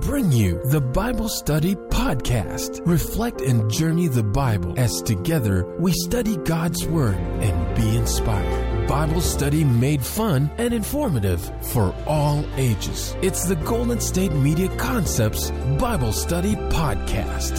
bring you the Bible Study Podcast. Reflect and journey the Bible as together we study God's Word and be inspired. Bible study made fun and informative for all ages. It's the Golden State Media Concepts Bible Study Podcast.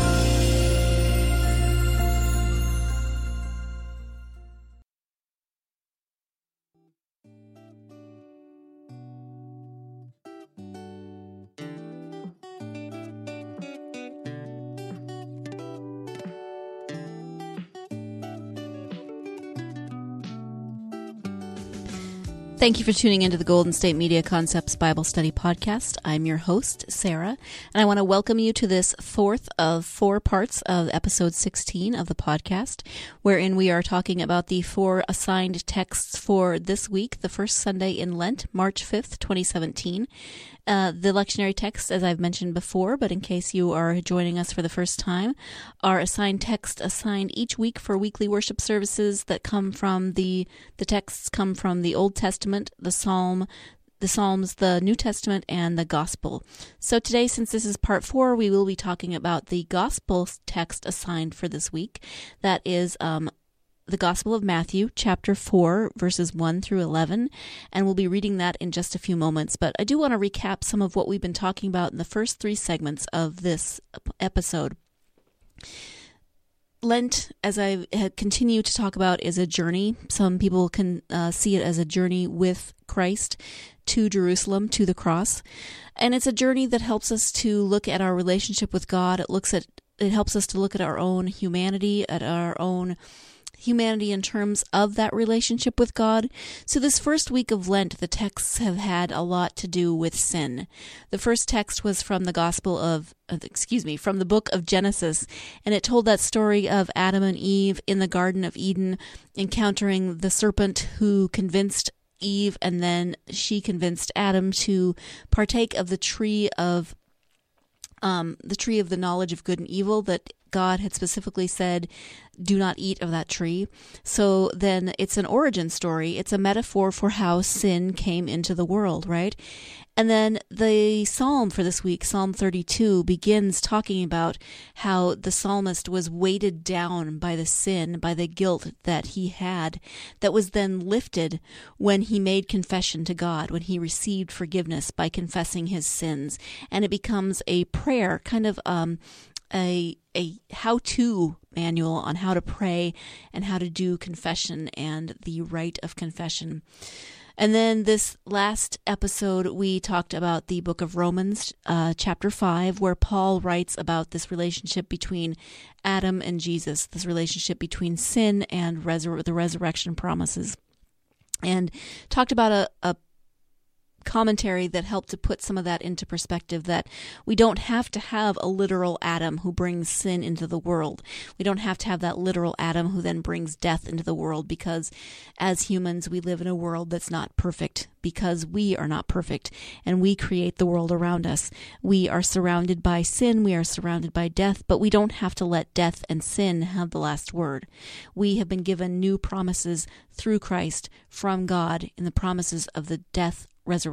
Thank you for tuning into the Golden State Media Concepts Bible Study Podcast. I'm your host, Sarah, and I want to welcome you to this fourth of 4 parts of episode 16 of the podcast, wherein we are talking about the 4 assigned texts for this week, the first Sunday in Lent, March 5th, 2017. The lectionary texts, as I've mentioned before, but in case you are joining us for the first time, are assigned text assigned each week for weekly worship services that come from the texts come from the Old Testament, the Psalms, the New Testament, and the Gospel. So today, since this is part 4, we will be talking about the Gospel text assigned for this week. That is the Gospel of Matthew, chapter 4, verses 1 through 11, and we'll be reading that in just a few moments. But I do want to recap some of what we've been talking about in the first 3 segments of this episode. Lent, as I continue to talk about, is a journey. Some people can see it as a journey with Christ to Jerusalem, to the cross. And it's a journey that helps us to look at our relationship with God. It helps us to look at our own humanity, in terms of that relationship with God. So this first week of Lent, the texts have had a lot to do with sin. The first text was from the from the book of Genesis, and it told that story of Adam and Eve in the Garden of Eden encountering the serpent who convinced Eve, and then she convinced Adam to partake of the tree of the knowledge of good and evil that God had specifically said, do not eat of that tree. So then it's an origin story. It's a metaphor for how sin came into the world, right? And then the psalm for this week, Psalm 32, begins talking about how the psalmist was weighted down by the sin, by the guilt that he had, that was then lifted when he made confession to God, when he received forgiveness by confessing his sins. And it becomes a prayer, kind of a how-to manual on how to pray and how to do confession and the rite of confession. And then this last episode, we talked about the book of Romans, chapter 5, where Paul writes about this relationship between Adam and Jesus, this relationship between sin and the resurrection promises, and talked about a commentary that helped to put some of that into perspective, that we don't have to have a literal Adam who brings sin into the world. We don't have to have that literal Adam who then brings death into the world, because as humans, we live in a world that's not perfect, because we are not perfect, and we create the world around us. We are surrounded by sin, we are surrounded by death, but we don't have to let death and sin have the last word. We have been given new promises through Christ from God in the promises of the death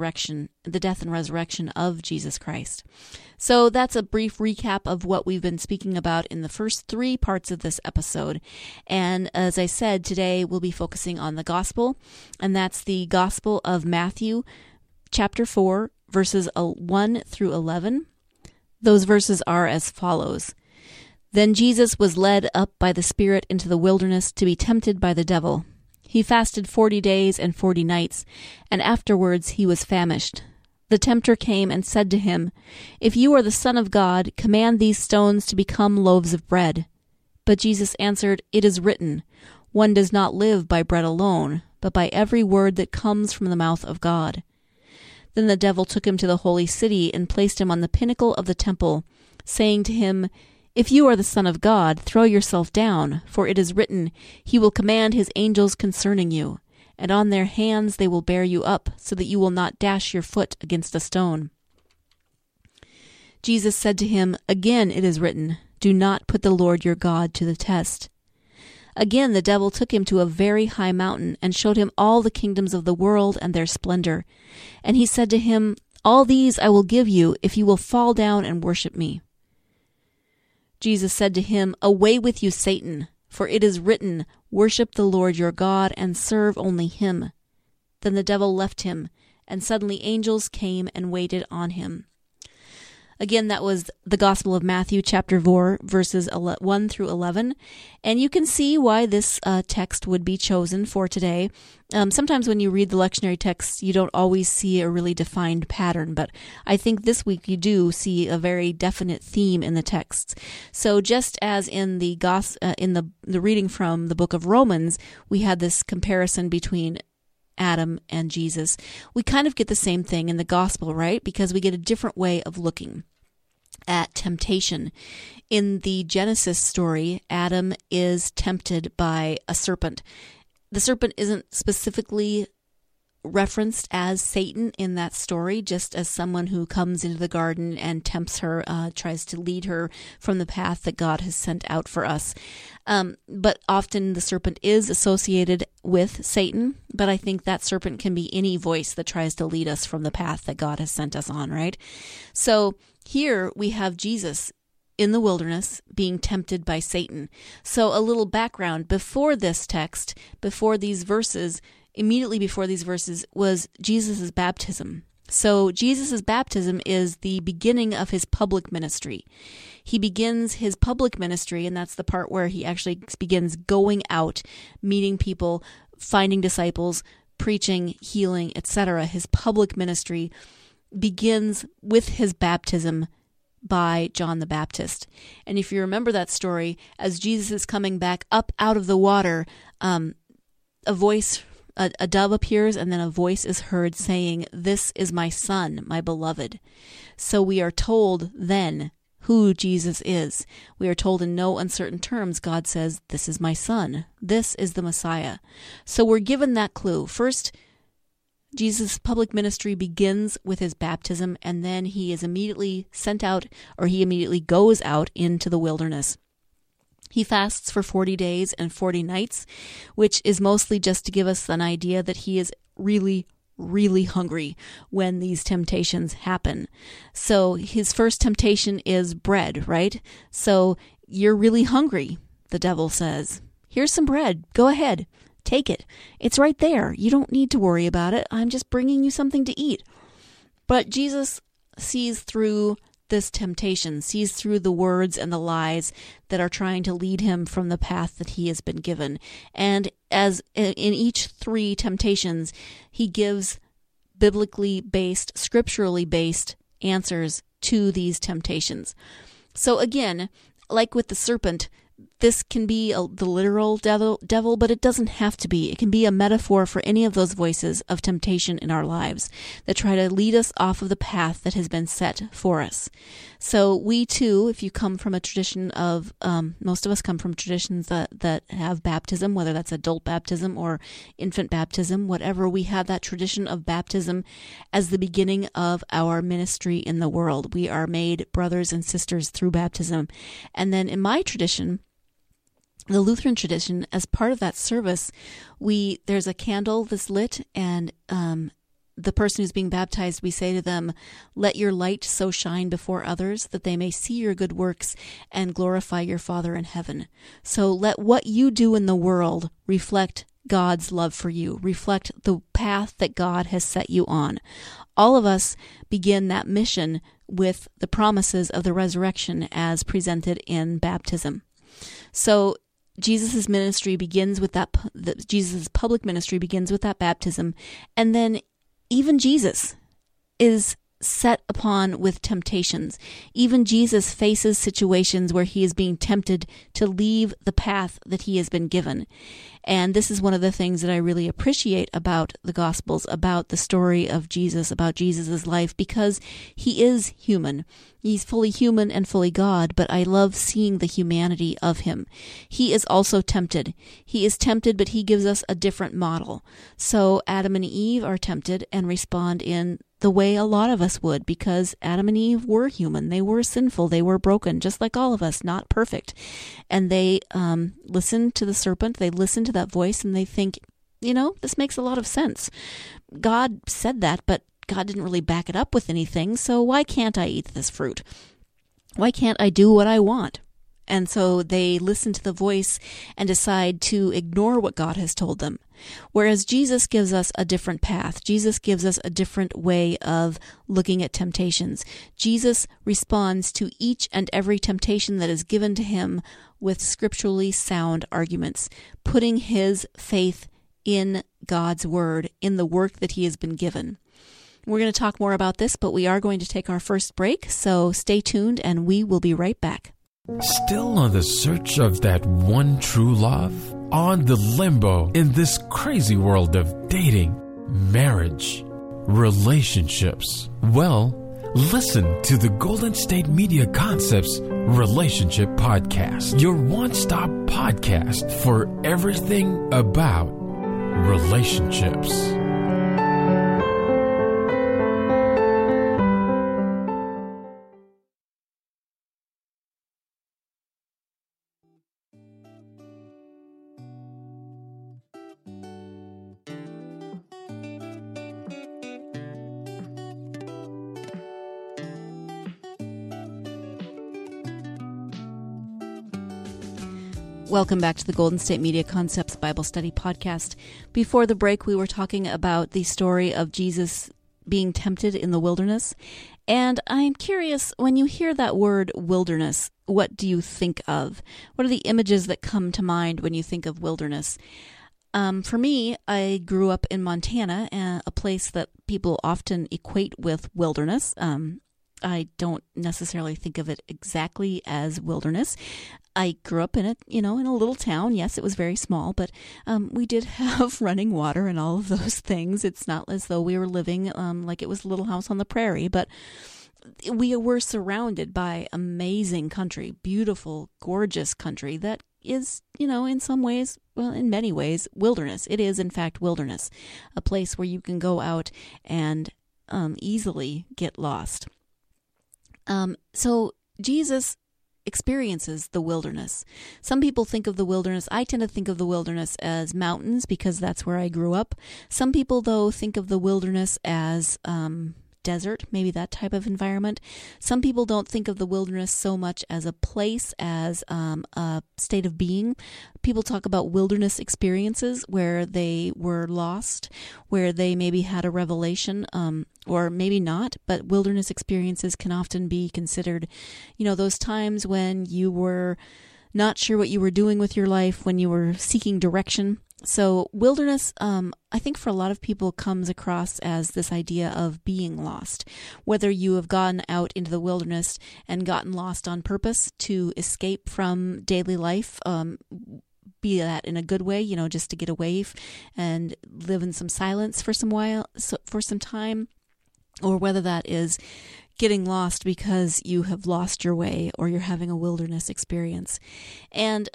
and resurrection of Jesus Christ. So that's a brief recap of what we've been speaking about in the first 3 parts of this episode. And as I said, today we'll be focusing on the gospel, and that's the Gospel of Matthew, chapter 4, verses 1 through 11. Those verses are as follows. Then Jesus was led up by the Spirit into the wilderness to be tempted by the devil. He fasted 40 days and 40 nights, and afterwards he was famished. The tempter came and said to him, If you are the Son of God, command these stones to become loaves of bread. But Jesus answered, It is written, One does not live by bread alone, but by every word that comes from the mouth of God. Then the devil took him to the holy city and placed him on the pinnacle of the temple, saying to him, If you are the Son of God, throw yourself down, for it is written, He will command His angels concerning you, and on their hands they will bear you up, so that you will not dash your foot against a stone. Jesus said to him, Again it is written, Do not put the Lord your God to the test. Again the devil took him to a very high mountain, and showed him all the kingdoms of the world and their splendor. And he said to him, All these I will give you if you will fall down and worship me." Jesus said to him, "Away with you, Satan, for it is written, 'Worship the Lord your God and serve only him.'" Then the devil left him, and suddenly angels came and waited on him. Again, that was the Gospel of Matthew, chapter 4, verses 1 through 11. And you can see why this text would be chosen for today. Sometimes when you read the lectionary texts, you don't always see a really defined pattern, but I think this week you do see a very definite theme in the texts. So just as in the reading from the book of Romans, we had this comparison between Adam and Jesus, we kind of get the same thing in the gospel, right? Because we get a different way of looking at temptation. In the Genesis story, Adam is tempted by a serpent. The serpent isn't specifically referenced as Satan in that story, just as someone who comes into the garden and tempts her, tries to lead her from the path that God has sent out for us. But often the serpent is associated with Satan, but I think that serpent can be any voice that tries to lead us from the path that God has sent us on, right? So here we have Jesus in the wilderness being tempted by Satan. So a little background, before this text, immediately before these verses was Jesus' baptism. So Jesus' baptism is the beginning of his public ministry. He begins his public ministry, and that's the part where he actually begins going out, meeting people, finding disciples, preaching, healing, etc. His public ministry begins with his baptism by John the Baptist. And if you remember that story, as Jesus is coming back up out of the water, a dove appears, and then a voice is heard saying, "This is my son, my beloved." So we are told then who Jesus is. We are told in no uncertain terms, God says, "This is my son. This is the Messiah." So we're given that clue. First, Jesus' public ministry begins with his baptism, and then he is immediately sent out, or he immediately goes out into the wilderness. He fasts for 40 days and 40 nights, which is mostly just to give us an idea that he is really, really hungry when these temptations happen. So his first temptation is bread, right? So you're really hungry, the devil says. Here's some bread. Go ahead. Take it. It's right there. You don't need to worry about it. I'm just bringing you something to eat. But Jesus sees through this temptation, sees through the words and the lies that are trying to lead him from the path that he has been given. And as in each 3 temptations, he gives biblically based, scripturally based answers to these temptations. So again, like with the serpent, this can be the literal devil, but it doesn't have to be. It can be a metaphor for any of those voices of temptation in our lives that try to lead us off of the path that has been set for us. So we too, if you come from a tradition of, most of us come from traditions that have baptism, whether that's adult baptism or infant baptism, whatever, we have that tradition of baptism as the beginning of our ministry in the world. We are made brothers and sisters through baptism. And then in my tradition, the Lutheran tradition, as part of that service, there's a candle that's lit, and the person who's being baptized, we say to them, "Let your light so shine before others that they may see your good works and glorify your Father in heaven." So let what you do in the world reflect God's love for you, reflect the path that God has set you on. All of us begin that mission with the promises of the resurrection as presented in baptism. So Jesus' ministry begins with that. Jesus' public ministry begins with that baptism, and then even Jesus is set upon with temptations. Even Jesus faces situations where he is being tempted to leave the path that he has been given. And this is one of the things that I really appreciate about the Gospels, about the story of Jesus, about Jesus' life, because he is human. He's fully human and fully God, but I love seeing the humanity of him. He is also tempted. He is tempted, but he gives us a different model. So Adam and Eve are tempted and respond in the way a lot of us would, because Adam and Eve were human. They were sinful. They were broken, just like all of us, not perfect. And they listen to the serpent. They listen to that voice, and they think, this makes a lot of sense. God said that, but God didn't really back it up with anything, so why can't I eat this fruit? Why can't I do what I want? And so they listen to the voice and decide to ignore what God has told them. Whereas Jesus gives us a different path. Jesus gives us a different way of looking at temptations. Jesus responds to each and every temptation that is given to him with scripturally sound arguments, putting his faith in God's word, in the work that he has been given. We're going to talk more about this, but we are going to take our first break, so stay tuned and we will be right back. Still on the search of that one true love? On the limbo in this crazy world of dating, marriage, relationships? Well, listen to the Golden State Media Concepts Relationship Podcast, your one-stop podcast for everything about relationships. Welcome back to the Golden State Media Concepts Bible Study Podcast. Before the break, we were talking about the story of Jesus being tempted in the wilderness. And I'm curious, when you hear that word wilderness, what do you think of? What are the images that come to mind when you think of wilderness? For me, I grew up in Montana, a place that people often equate with wilderness. I don't necessarily think of it exactly as wilderness. I grew up in it, in a little town. Yes, it was very small, but we did have running water and all of those things. It's not as though we were living like it was a little house on the prairie, but we were surrounded by amazing country, beautiful, gorgeous country that is, in some ways, well, in many ways, wilderness. It is, in fact, wilderness, a place where you can go out and easily get lost. So Jesus experiences the wilderness. Some people think of the wilderness. I tend to think of the wilderness as mountains because that's where I grew up. Some people, though, think of the wilderness as desert, maybe that type of environment. Some people don't think of the wilderness so much as a place as a state of being. People talk about wilderness experiences where they were lost, where they maybe had a revelation, or maybe not, but wilderness experiences can often be considered, those times when you were not sure what you were doing with your life, when you were seeking direction. So wilderness, I think for a lot of people comes across as this idea of being lost. Whether you have gone out into the wilderness and gotten lost on purpose to escape from daily life, be that in a good way, just to get away and live in some silence for some time, or whether that is getting lost because you have lost your way or you're having a wilderness experience. And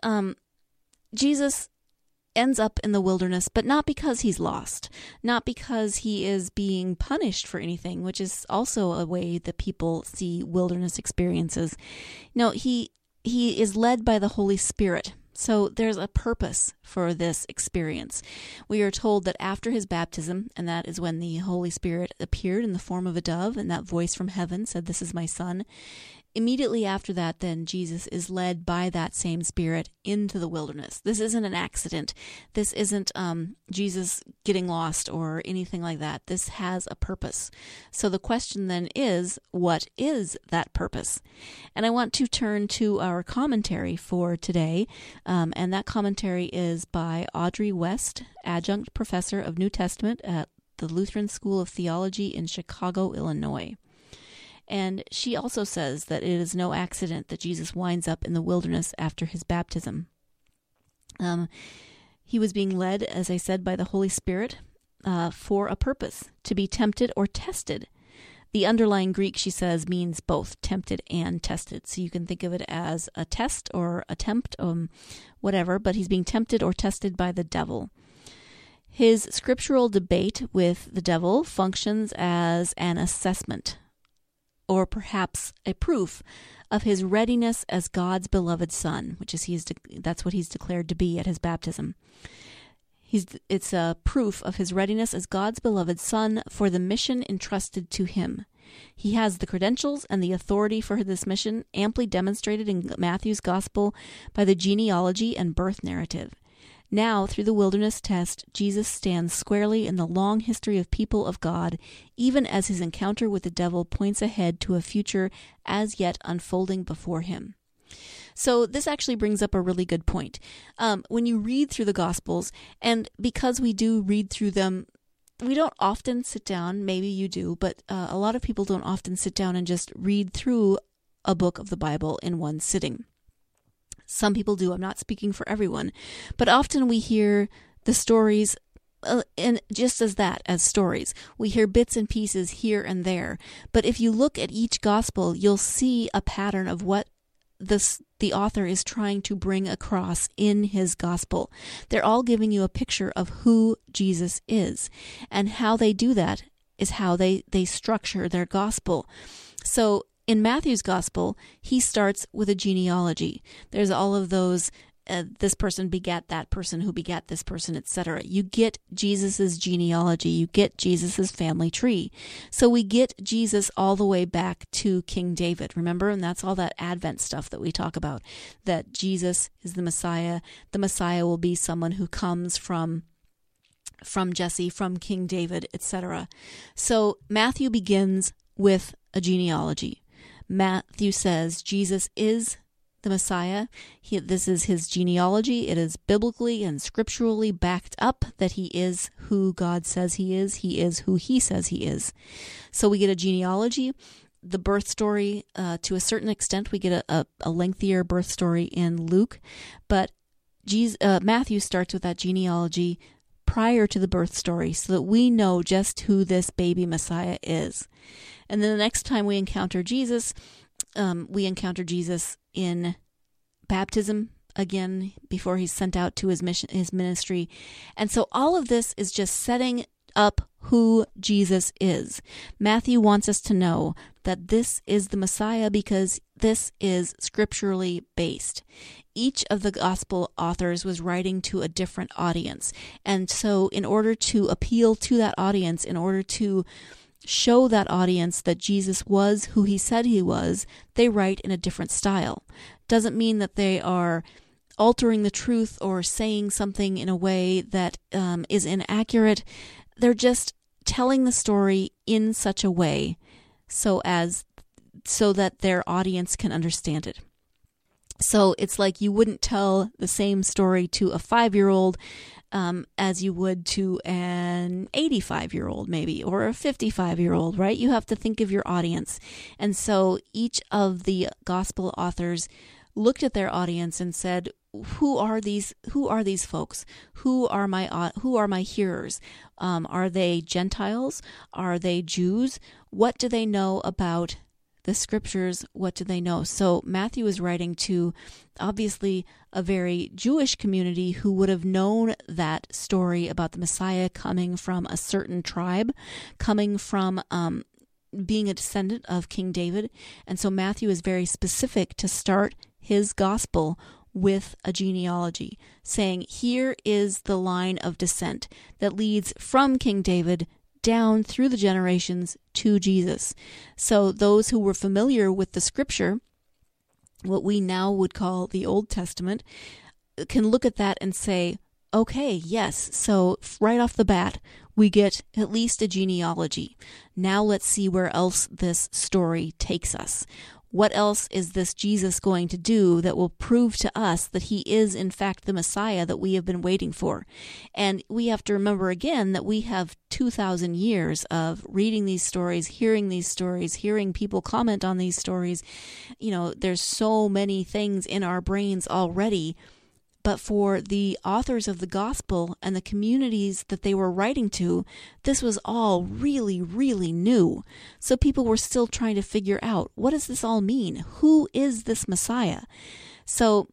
Jesus ends up in the wilderness, but not because he's lost, not because he is being punished for anything, which is also a way that people see wilderness experiences. No, he is led by the Holy Spirit. So there's a purpose for this experience. We are told that after his baptism, and that is when the Holy Spirit appeared in the form of a dove, and that voice from heaven said, "This is my son." Immediately after that, then, Jesus is led by that same Spirit into the wilderness. This isn't an accident. This isn't Jesus getting lost or anything like that. This has a purpose. So the question then is, what is that purpose? And I want to turn to our commentary for today, and that commentary is by Audrey West, adjunct professor of New Testament at the Lutheran School of Theology in Chicago, Illinois. And she also says that it is no accident that Jesus winds up in the wilderness after his baptism. He was being led, as I said, by the Holy Spirit for a purpose, to be tempted or tested. The underlying Greek, she says, means both tempted and tested. So you can think of it as a test or a tempt, whatever, but he's being tempted or tested by the devil. His scriptural debate with the devil functions as an assessment, or perhaps a proof of his readiness as God's beloved son, which is that's what he's declared to be at his baptism. It's a proof of his readiness as God's beloved Son for the mission entrusted to him. He has the credentials and the authority for this mission, amply demonstrated in Matthew's Gospel by the genealogy and birth narrative. Now, through the wilderness test, Jesus stands squarely in the long history of people of God, even as his encounter with the devil points ahead to a future as yet unfolding before him. So this actually brings up a really good point. When you read through the Gospels, and because we do read through them, we don't often sit down, maybe you do, but a lot of people don't often sit down and just read through a book of the Bible in one sitting. Some people do. I'm not speaking for everyone. But often we hear the stories, and just as stories. We hear bits and pieces here and there. But if you look at each gospel, you'll see a pattern of what the author is trying to bring across in his gospel. They're all giving you a picture of who Jesus is. And how they do that is how they structure their gospel. So in Matthew's gospel, he starts with a genealogy. There's all of those, this person begat that person who begat this person, etc. You get Jesus's genealogy. You get Jesus's family tree. So we get Jesus all the way back to King David, remember? And that's all that Advent stuff that we talk about, that Jesus is the Messiah. The Messiah will be someone who comes from Jesse, from King David, etc. So Matthew begins with a genealogy. Matthew says Jesus is the Messiah. This is his genealogy. It is biblically and scripturally backed up that he is who God says he is. He is who he says he is. So we get a genealogy, the birth story. To a certain extent, we get a lengthier birth story in Luke. But Matthew starts with that genealogy prior to the birth story so that we know just who this baby Messiah is. And then the next time we encounter Jesus in baptism again before he's sent out to his ministry. And so all of this is just setting up who Jesus is. Matthew wants us to know that this is the Messiah because this is scripturally based. Each of the gospel authors was writing to a different audience. And so in order to appeal to that audience, in order to show that audience that Jesus was who he said he was, they write in a different style. Doesn't mean that they are altering the truth or saying something in a way that is inaccurate. They're just telling the story in such a way so that their audience can understand it. So it's like you wouldn't tell the same story to a 5-year-old as you would to an 85-year-old maybe, or a 55-year-old, right? You have to think of your audience. And so each of the gospel authors looked at their audience and said, who are these folks? Who are my hearers? Are they Gentiles? Are they Jews? What do they know about the scriptures? What do they know? So Matthew is writing to obviously a very Jewish community who would have known that story about the Messiah coming from a certain tribe, coming from being a descendant of King David. And so Matthew is very specific to start his gospel with a genealogy, saying here is the line of descent that leads from King David down through the generations to Jesus. So those who were familiar with the scripture, what we now would call the Old Testament, can look at that and say, okay, yes, so right off the bat, we get at least a genealogy. Now let's see where else this story takes us. What else is this Jesus going to do that will prove to us that he is in fact the Messiah that we have been waiting for? And we have to remember again that we have 2,000 years of reading these stories, hearing people comment on these stories. You know, there's so many things in our brains already. But for the authors of the gospel and the communities that they were writing to, this was all really, really new. So people were still trying to figure out, what does this all mean? Who is this Messiah? So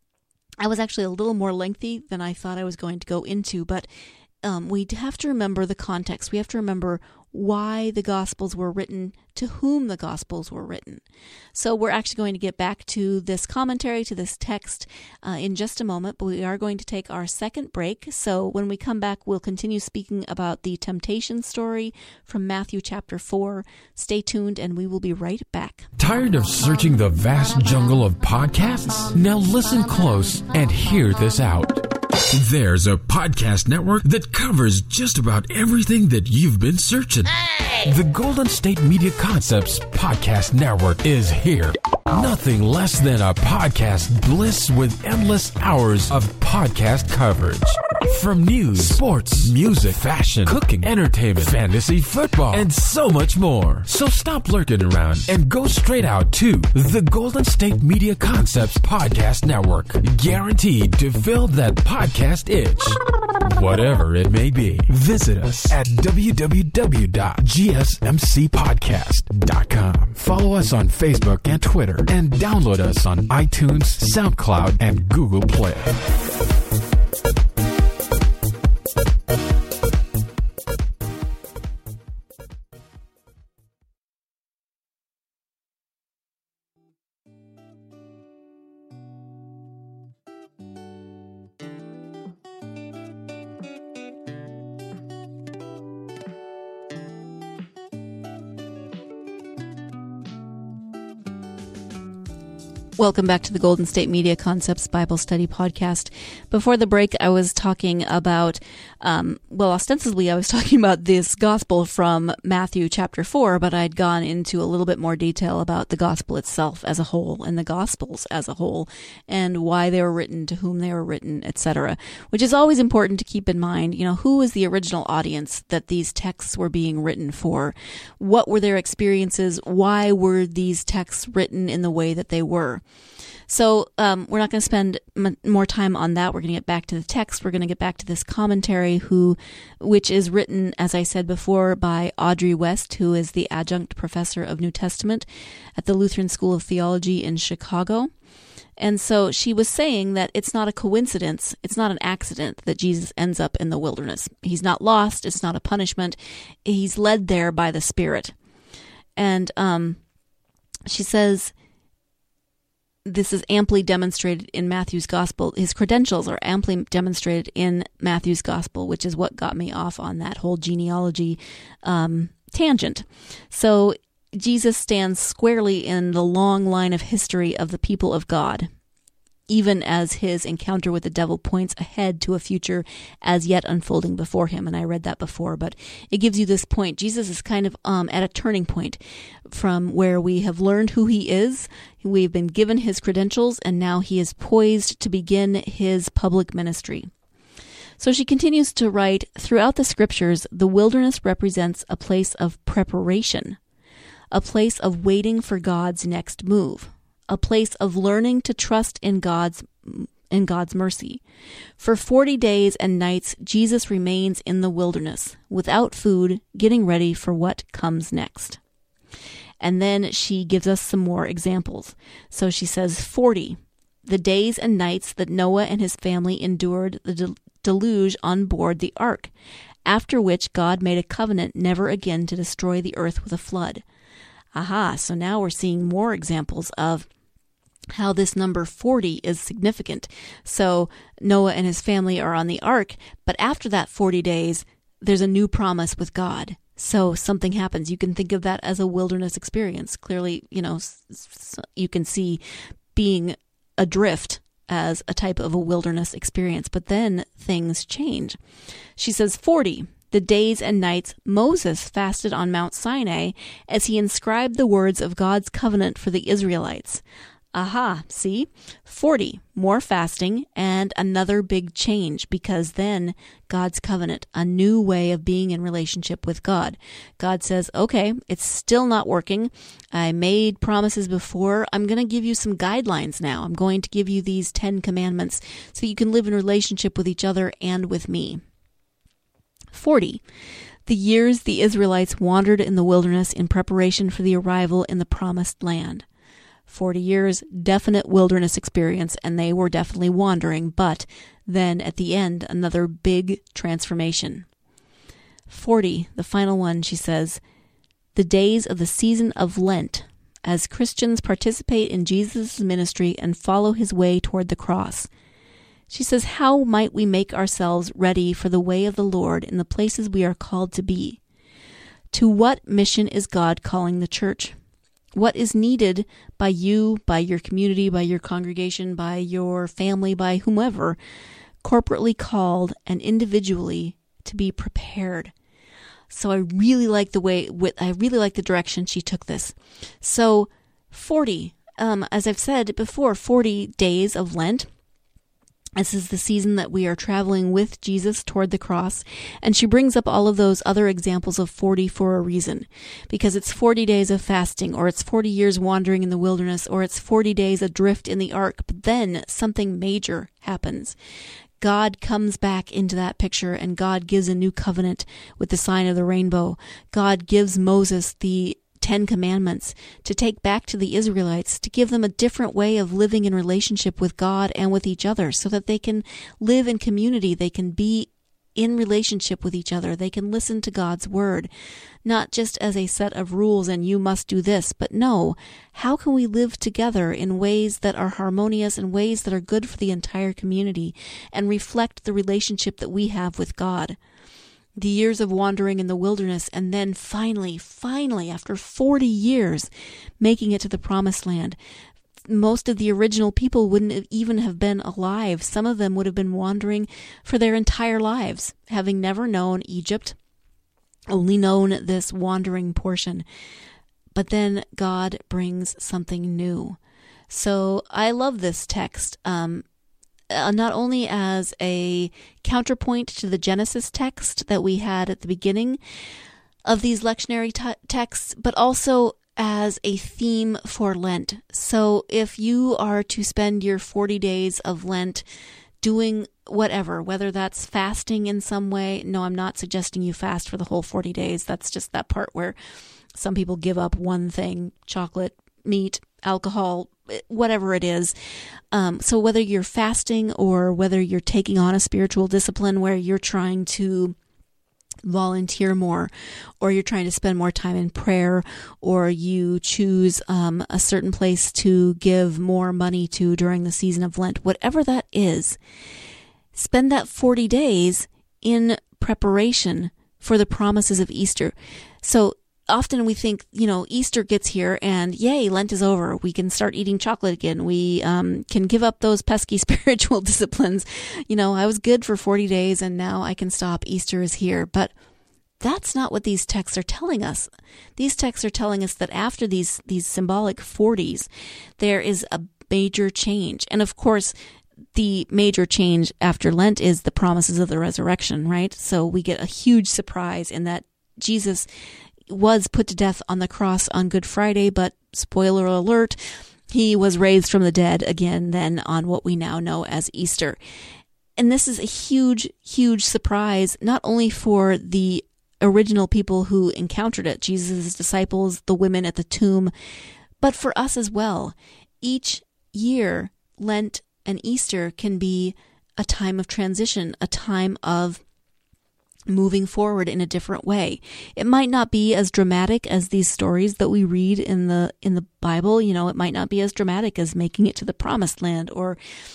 I was actually a little more lengthy than I thought I was going to go into, but we have to remember the context. We have to remember why the Gospels were written, to whom the Gospels were written. So we're actually going to get back to this commentary, to this text in just a moment, but we are going to take our second break. So when we come back, we'll continue speaking about the temptation story from Matthew chapter 4. Stay tuned, and we will be right back. Tired of searching the vast jungle of podcasts? Now listen close and hear this out. There's a podcast network that covers just about everything that you've been searching. Hey! The Golden State Media Concepts Podcast Network is here. Nothing less than a podcast bliss with endless hours of podcast coverage. From news, sports, music, fashion, cooking, entertainment, fantasy, football, and so much more. So stop lurking around and go straight out to the Golden State Media Concepts Podcast Network. Guaranteed to fill that podcast itch. Whatever it may be. Visit us at www.gsmcpodcast.com. Follow us on Facebook and Twitter, and download us on iTunes, SoundCloud, and Google Play. Welcome back to the Golden State Media Concepts Bible Study Podcast. Before the break, I was talking about, ostensibly I was talking about this gospel from Matthew chapter 4, but I'd gone into a little bit more detail about the gospel itself as a whole and the gospels as a whole and why they were written, to whom they were written, etc., which is always important to keep in mind. You know, who was the original audience that these texts were being written for? What were their experiences? Why were these texts written in the way that they were? So we're not going to spend more time on that. We're going to get back to the text. We're going to get back to this commentary, which is written, as I said before, by Audrey West, who is the adjunct professor of New Testament at the Lutheran School of Theology in Chicago. And so she was saying that it's not a coincidence, it's not an accident that Jesus ends up in the wilderness. He's not lost, it's not a punishment. He's led there by the Spirit. And she says, this is amply demonstrated in Matthew's gospel. His credentials are amply demonstrated in Matthew's gospel, which is what got me off on that whole genealogy tangent. So Jesus stands squarely in the long line of history of the people of God, even as his encounter with the devil points ahead to a future as yet unfolding before him. And I read that before, but it gives you this point. Jesus is kind of at a turning point from where we have learned who he is. We've been given his credentials, and now he is poised to begin his public ministry. So she continues to write, throughout the scriptures, the wilderness represents a place of preparation, a place of waiting for God's next move, a place of learning to trust in God's mercy. For 40 days and nights, Jesus remains in the wilderness, without food, getting ready for what comes next. And then she gives us some more examples. So she says 40, the days and nights that Noah and his family endured the deluge on board the ark, after which God made a covenant never again to destroy the earth with a flood. Aha, so now we're seeing more examples of how this number 40 is significant. So Noah and his family are on the ark, but after that 40 days, there's a new promise with God. So something happens. You can think of that as a wilderness experience. Clearly, you can see being adrift as a type of a wilderness experience, but then things change. She says 40. The days and nights Moses fasted on Mount Sinai as he inscribed the words of God's covenant for the Israelites. Aha, see? 40, more fasting, and another big change, because then God's covenant, a new way of being in relationship with God. God says, okay, it's still not working. I made promises before. I'm going to give you some guidelines now. I'm going to give you these 10 commandments so you can live in relationship with each other and with me. 40. The years the Israelites wandered in the wilderness in preparation for the arrival in the promised land. 40 years, definite wilderness experience, and they were definitely wandering, but then at the end, another big transformation. 40, the final one, she says, the days of the season of Lent, as Christians participate in Jesus' ministry and follow his way toward the cross. She says, how might we make ourselves ready for the way of the Lord in the places we are called to be? To what mission is God calling the church? What is needed by you, by your community, by your congregation, by your family, by whomever, corporately called and individually to be prepared? So I really like the direction she took this. So 40, as I've said before, 40 days of Lent. This is the season that we are traveling with Jesus toward the cross. And she brings up all of those other examples of 40 for a reason. Because it's 40 days of fasting, or it's 40 years wandering in the wilderness, or it's 40 days adrift in the ark. But then something major happens. God comes back into that picture, and God gives a new covenant with the sign of the rainbow. God gives Moses the 10 Commandments to take back to the Israelites, to give them a different way of living in relationship with God and with each other, so that they can live in community, they can be in relationship with each other, they can listen to God's word, not just as a set of rules and you must do this, but no, how can we live together in ways that are harmonious and ways that are good for the entire community and reflect the relationship that we have with God? The years of wandering in the wilderness, and then finally, after 40 years, making it to the promised land. Most of the original people wouldn't even have been alive. Some of them would have been wandering for their entire lives, having never known Egypt, only known this wandering portion. But then God brings something new. So I love this text. Not only as a counterpoint to the Genesis text that we had at the beginning of these lectionary texts, but also as a theme for Lent. So if you are to spend your 40 days of Lent doing whatever, whether that's fasting in some way, no, I'm not suggesting you fast for the whole 40 days. That's just that part where some people give up one thing, chocolate, meat, alcohol, whatever it is. So whether you're fasting or whether you're taking on a spiritual discipline where you're trying to volunteer more, or you're trying to spend more time in prayer, or you choose a certain place to give more money to during the season of Lent, whatever that is, spend that 40 days in preparation for the promises of Easter. So often we think, Easter gets here and yay, Lent is over. We can start eating chocolate again. We can give up those pesky spiritual disciplines. I was good for 40 days and now I can stop. Easter is here. But that's not what these texts are telling us. These texts are telling us that after these symbolic 40s, there is a major change. And of course, the major change after Lent is the promises of the resurrection, right? So we get a huge surprise in that Jesus was put to death on the cross on Good Friday, but spoiler alert, he was raised from the dead again then on what we now know as Easter. And this is a huge, huge surprise, not only for the original people who encountered it, Jesus' disciples, the women at the tomb, but for us as well. Each year, Lent and Easter can be a time of transition, a time of moving forward in a different way. It might not be as dramatic as these stories that we read in the Bible. It might not be as dramatic as making it to the promised land or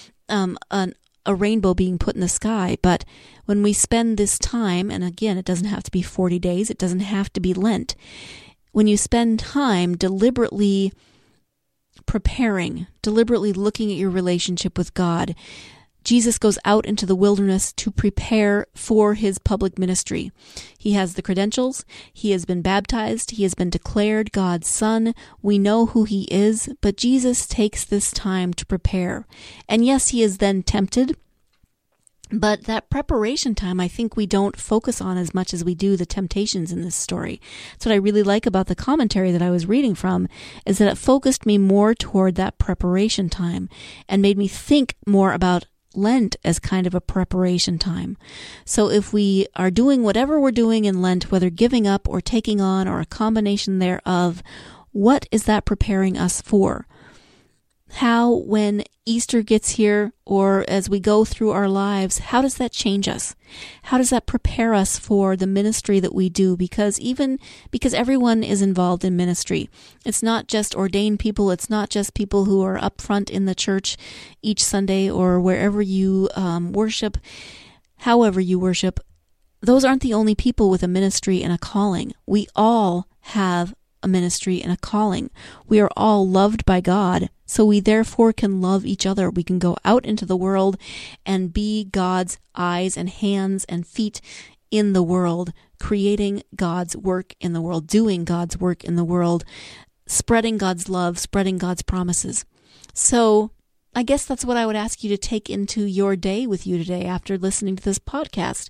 a rainbow being put in the sky. But when we spend this time, and again, it doesn't have to be 40 days, it doesn't have to be Lent. When you spend time deliberately preparing, deliberately looking at your relationship with God, Jesus goes out into the wilderness to prepare for his public ministry. He has the credentials. He has been baptized. He has been declared God's son. We know who he is, but Jesus takes this time to prepare. And yes, he is then tempted, but that preparation time, I think we don't focus on as much as we do the temptations in this story. That's what I really like about the commentary that I was reading from, is that it focused me more toward that preparation time and made me think more about Lent as kind of a preparation time. So if we are doing whatever we're doing in Lent, whether giving up or taking on or a combination thereof, what is that preparing us for? How, when Easter gets here, or as we go through our lives, how does that change us? How does that prepare us for the ministry that we do? Because everyone is involved in ministry. It's not just ordained people. It's not just people who are up front in the church each Sunday or wherever you worship, however you worship. Those aren't the only people with a ministry and a calling. We all have a ministry and a calling. We are all loved by God, so we therefore can love each other. We can go out into the world and be God's eyes and hands and feet in the world, creating God's work in the world, doing God's work in the world, spreading God's love, spreading God's promises. So I guess that's what I would ask you to take into your day with you today after listening to this podcast.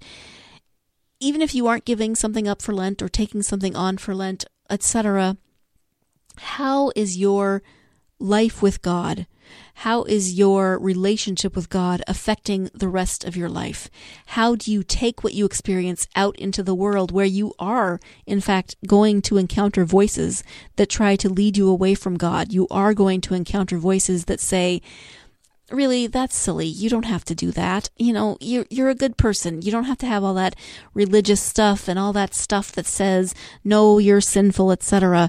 Even if you aren't giving something up for Lent or taking something on for Lent, etc., how is your life with God? How is your relationship with God affecting the rest of your life? How do you take what you experience out into the world where you are, in fact, going to encounter voices that try to lead you away from God? You are going to encounter voices that say, really, that's silly. You don't have to do that. You're a good person. You don't have to have all that religious stuff and all that stuff that says, no, you're sinful, etc.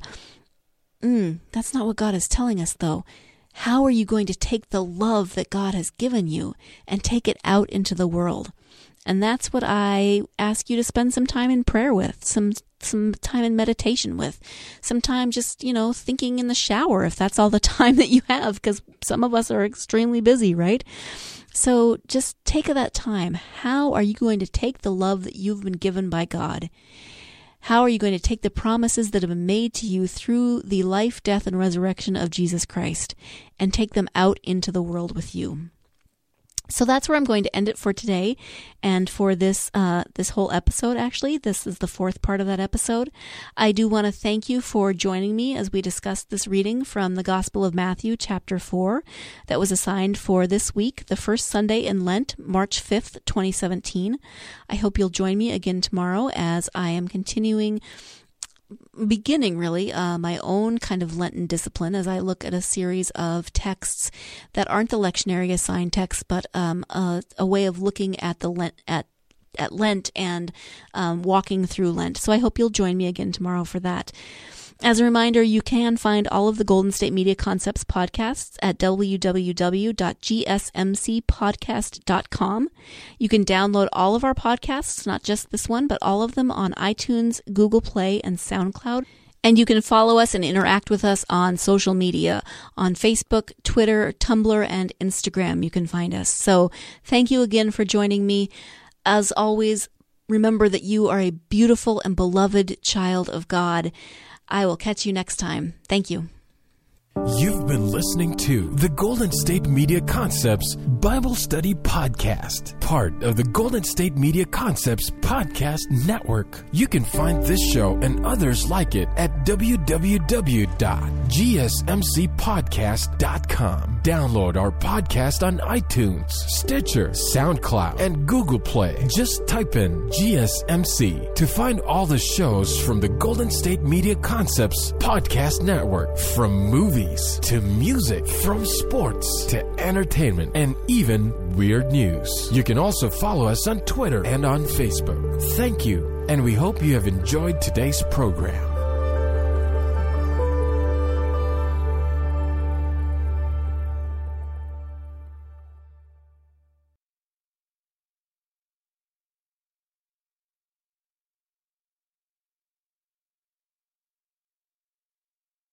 That's not what God is telling us, though. How are you going to take the love that God has given you and take it out into the world? And that's what I ask you to spend some time in prayer with, some time in meditation with, some time just, thinking in the shower, if that's all the time that you have, because some of us are extremely busy, right? So just take that time. How are you going to take the love that you've been given by God? How are you going to take the promises that have been made to you through the life, death, and resurrection of Jesus Christ and take them out into the world with you? So that's where I'm going to end it for today and for this whole episode, actually. This is the fourth part of that episode. I do want to thank you for joining me as we discussed this reading from the Gospel of Matthew, chapter 4, that was assigned for this week, the first Sunday in Lent, March 5th, 2017. I hope you'll join me again tomorrow as I am beginning my own kind of Lenten discipline as I look at a series of texts that aren't the lectionary assigned texts, but a way of looking at the Lent and walking through Lent. So I hope you'll join me again tomorrow for that. As a reminder, you can find all of the Golden State Media Concepts podcasts at www.gsmcpodcast.com. You can download all of our podcasts, not just this one, but all of them on iTunes, Google Play, and SoundCloud. And you can follow us and interact with us on social media, on Facebook, Twitter, Tumblr, and Instagram. You can find us. So thank you again for joining me. As always, remember that you are a beautiful and beloved child of God. I will catch you next time. Thank you. You've been listening to the Golden State Media Concepts Bible Study Podcast, part of the Golden State Media Concepts Podcast Network. You can find this show and others like it at www.gsmcpodcast.com. Download our podcast on iTunes, Stitcher, SoundCloud, and Google Play. Just type in GSMC to find all the shows from the Golden State Media Concepts Podcast Network, from movies to music, from sports to entertainment, and even weird news. You can also follow us on Twitter and on Facebook. Thank you, and we hope you have enjoyed today's program.